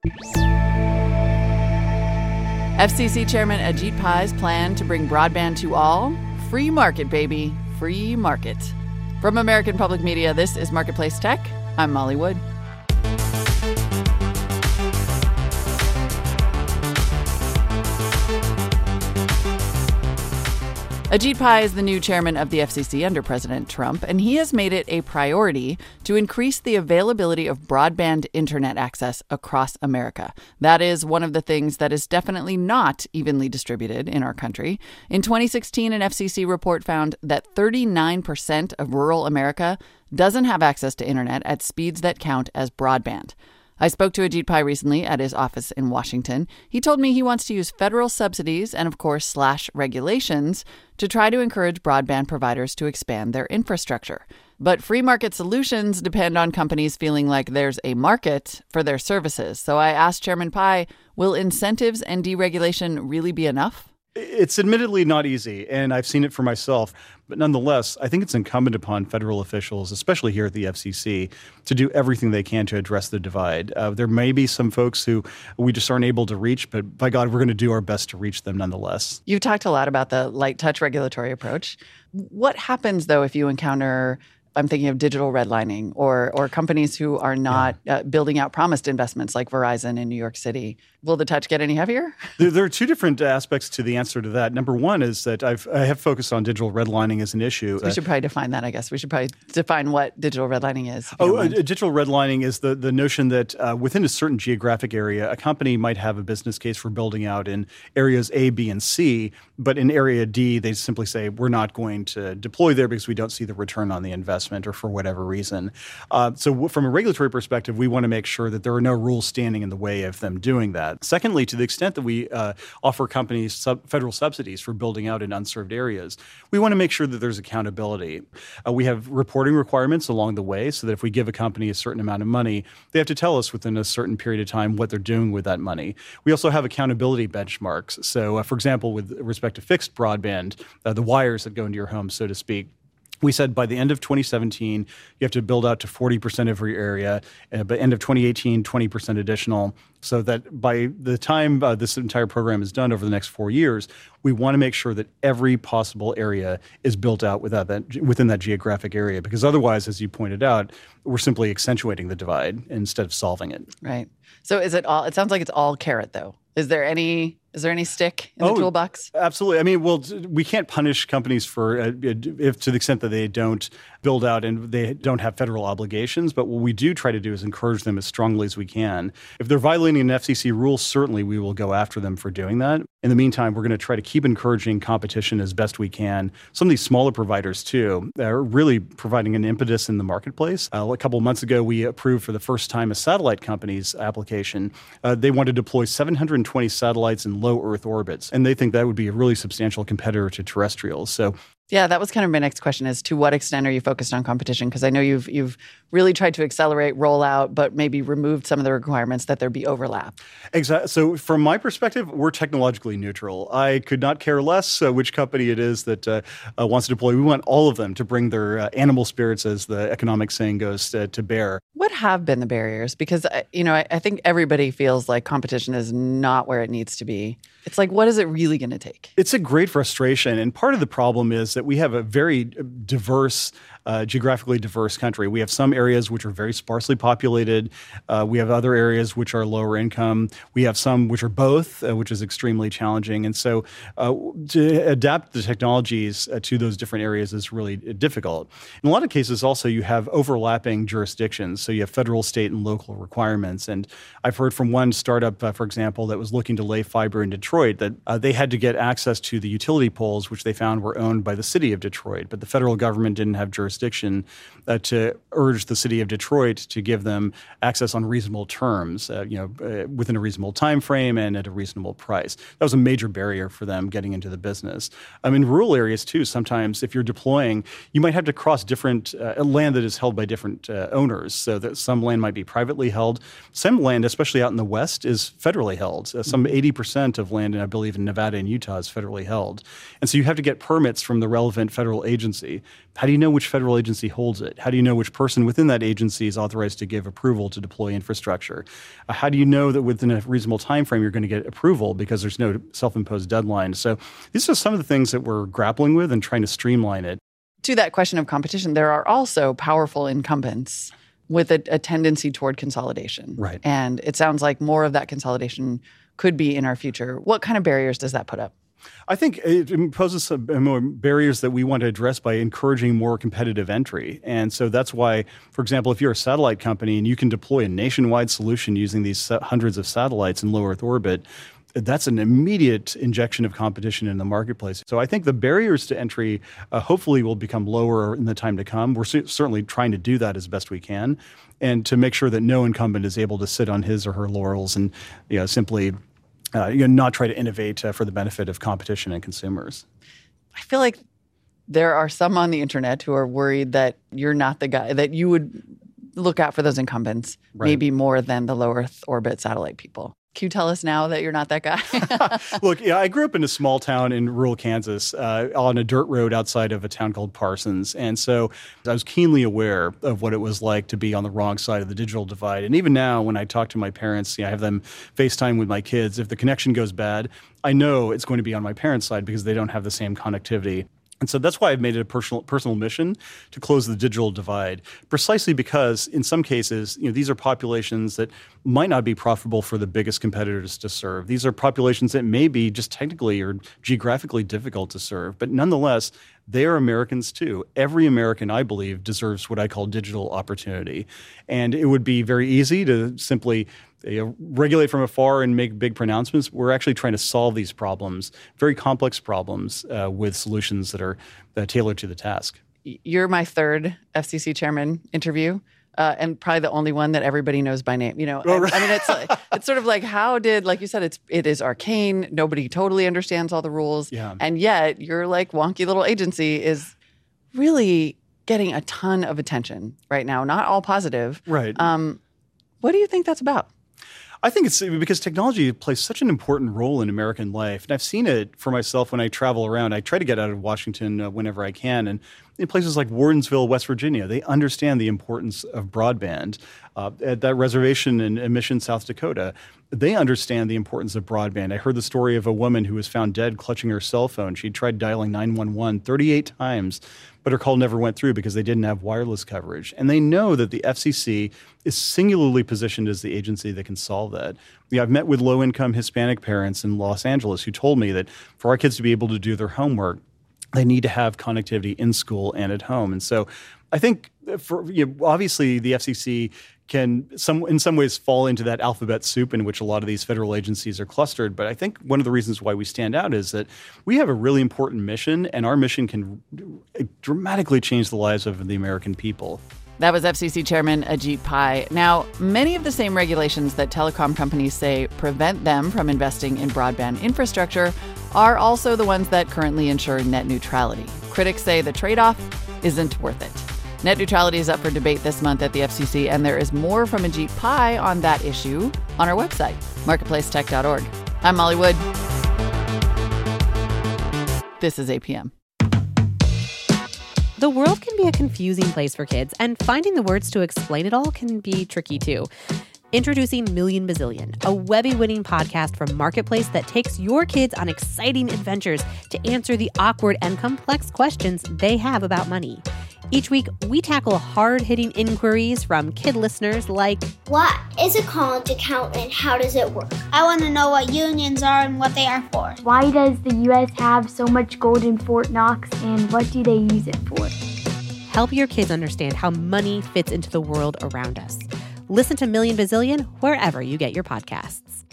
FCC Chairman Ajit Pai's plan to bring broadband to all? Free market, baby. Free market. From American Public Media, this is Marketplace Tech. I'm Molly Wood. Ajit Pai is the new chairman of the FCC under President Trump, and he has made it a priority to increase the availability of broadband internet access across America. That is one of the things that is definitely not evenly distributed in our country. In 2016, an FCC report found that 39% of rural America doesn't have access to internet at speeds that count as broadband. I spoke to Ajit Pai recently at his office in Washington. He told me he wants to use federal subsidies and, of course, slash regulations to try to encourage broadband providers to expand their infrastructure. But free market solutions depend on companies feeling like there's a market for their services. So I asked Chairman Pai, will incentives and deregulation really be enough? It's admittedly not easy, and I've seen it for myself. But nonetheless, I think it's incumbent upon federal officials, especially here at the FCC, to do everything they can to address the divide. There may be some folks who we just aren't able to reach, but by God, we're going to do our best to reach them nonetheless. You've talked a lot about the light touch regulatory approach. What happens, though, if you encounter, I'm thinking of digital redlining or companies who are not building out promised investments like Verizon in New York City? Will the touch get any heavier? There are two different aspects to the answer to that. Number one is that I have focused on digital redlining as an issue. We should probably define that, I guess. We should probably define what digital redlining is. Digital redlining is the notion that within a certain geographic area, a company might have a business case for building out in areas A, B, and C, but in area D, they simply say, we're not going to deploy there because we don't see the return on the investment or for whatever reason. So from a regulatory perspective, we want to make sure that there are no rules standing in the way of them doing that. Secondly, to the extent that we offer companies federal subsidies for building out in unserved areas, we want to make sure that there's accountability. We have reporting requirements along the way so that if we give a company a certain amount of money, they have to tell us within a certain period of time what they're doing with that money. We also have accountability benchmarks. So, for example, with respect to fixed broadband, the wires that go into your home, so to speak, we said by the end of 2017, you have to build out to 40% of your area. By end of 2018, 20% additional. So that by the time this entire program is done over the next 4 years, we want to make sure that every possible area is built out within that geographic area. Because otherwise, as you pointed out, we're simply accentuating the divide instead of solving it. Right. So is it all? It sounds like it's all carrot, though. Is there any stick in the toolbox? Absolutely. I mean, well, we can't punish companies for if to the extent that they don't build out and they don't have federal obligations. But what we do try to do is encourage them as strongly as we can. If they're violating an FCC rule, certainly we will go after them for doing that. In the meantime, we're going to try to keep encouraging competition as best we can. Some of these smaller providers, too, are really providing an impetus in the marketplace. A couple of months ago, we approved for the first time a satellite company's application. They want to deploy 720 satellites in low Earth orbits, and they think that would be a really substantial competitor to terrestrials. So, yeah, that was kind of my next question is to what extent are you focused on competition? Because I know you've really tried to accelerate rollout, but maybe removed some of the requirements that there be overlap. Exactly. So from my perspective, we're technologically neutral. I could not care less which company it is that wants to deploy. We want all of them to bring their animal spirits, as the economic saying goes, to bear. What have been the barriers? Because, I think everybody feels like competition is not where it needs to be. It's like, what is it really going to take? It's a great frustration. And part of the problem is that we have a very diverse, geographically diverse country. We have some areas which are very sparsely populated. We have other areas which are lower income. We have some which are both, which is extremely challenging. And so to adapt the technologies to those different areas is really difficult. In a lot of cases, also, you have overlapping jurisdictions. So you have federal, state, and local requirements. And I've heard from one startup, for example, that was looking to lay fiber in Detroit, that they had to get access to the utility poles, which they found were owned by the city of Detroit. But the federal government didn't have jurisdiction to urge the city of Detroit to give them access on reasonable terms, within a reasonable time frame and at a reasonable price. That was a major barrier for them getting into the business. In rural areas, too, sometimes if you're deploying, you might have to cross different land that is held by different owners. So that some land might be privately held. Some land, especially out in the West, is federally held. Some 80% of land, and I believe in Nevada and Utah, is federally held. And so you have to get permits from the relevant federal agency. How do you know which federal agency holds it? How do you know which person within that agency is authorized to give approval to deploy infrastructure? How do you know that within a reasonable time frame you're going to get approval because there's no self-imposed deadline? So these are some of the things that we're grappling with and trying to streamline it. To that question of competition, there are also powerful incumbents with a tendency toward consolidation. Right. And it sounds like more of that consolidation could be in our future. What kind of barriers does that put up? I think it imposes some more barriers that we want to address by encouraging more competitive entry. And so that's why, for example, if you're a satellite company and you can deploy a nationwide solution using these hundreds of satellites in low Earth orbit, that's an immediate injection of competition in the marketplace. So I think the barriers to entry hopefully will become lower in the time to come. We're certainly trying to do that as best we can, and to make sure that no incumbent is able to sit on his or her laurels and simply not try to innovate for the benefit of competition and consumers. I feel like there are some on the internet who are worried that you're not the guy, that you would look out for those incumbents, right, maybe more than the low Earth orbit satellite people. Can you tell us now that you're not that guy? Look, I grew up in a small town in rural Kansas on a dirt road outside of a town called Parsons. And so I was keenly aware of what it was like to be on the wrong side of the digital divide. And even now, when I talk to my parents, I have them FaceTime with my kids. If the connection goes bad, I know it's going to be on my parents' side because they don't have the same connectivity. And so that's why I've made it a personal mission to close the digital divide, precisely because in some cases, these are populations that might not be profitable for the biggest competitors to serve. These are populations that may be just technically or geographically difficult to serve, but nonetheless, they are Americans too. Every American, I believe, deserves what I call digital opportunity. And it would be very easy to simply regulate from afar and make big pronouncements. We're actually trying to solve these problems, very complex problems, with solutions that are tailored to the task. You're my third FCC chairman interview, and probably the only one that everybody knows by name. Right. I mean, it's sort of like like you said, it is arcane. Nobody totally understands all the rules, and yet your wonky little agency is really getting a ton of attention right now. Not all positive, right? What do you think that's about? I think it's because technology plays such an important role in American life. And I've seen it for myself when I travel around. I try to get out of Washington whenever I can. And in places like Wardensville, West Virginia, they understand the importance of broadband. At that reservation in Mission, South Dakota, they understand the importance of broadband. I heard the story of a woman who was found dead clutching her cell phone. She tried dialing 911 38 times, but her call never went through because they didn't have wireless coverage. And they know that the FCC is singularly positioned as the agency that can solve that. I've met with low-income Hispanic parents in Los Angeles who told me that for our kids to be able to do their homework, they need to have connectivity in school and at home. And so I think obviously the FCC can in some ways fall into that alphabet soup in which a lot of these federal agencies are clustered. But I think one of the reasons why we stand out is that we have a really important mission, and our mission can dramatically change the lives of the American people. That was FCC Chairman Ajit Pai. Now, many of the same regulations that telecom companies say prevent them from investing in broadband infrastructure are also the ones that currently ensure net neutrality. Critics say the trade-off isn't worth it. Net neutrality is up for debate this month at the FCC, and there is more from Ajit Pai on that issue on our website, marketplacetech.org. I'm Molly Wood. This is APM. The world can be a confusing place for kids, and finding the words to explain it all can be tricky too. Introducing Million Bazillion, a Webby-winning podcast from Marketplace that takes your kids on exciting adventures to answer the awkward and complex questions they have about money. Each week, we tackle hard-hitting inquiries from kid listeners like, what is a college account and how does it work? I want to know what unions are and what they are for. Why does the U.S. have so much gold in Fort Knox, and what do they use it for? Help your kids understand how money fits into the world around us. Listen to Million Bazillion wherever you get your podcasts.